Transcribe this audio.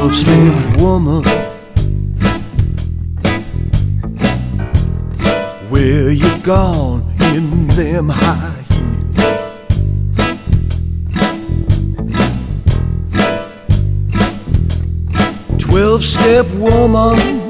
12-step woman, where you gone in them high heels? 12-step woman,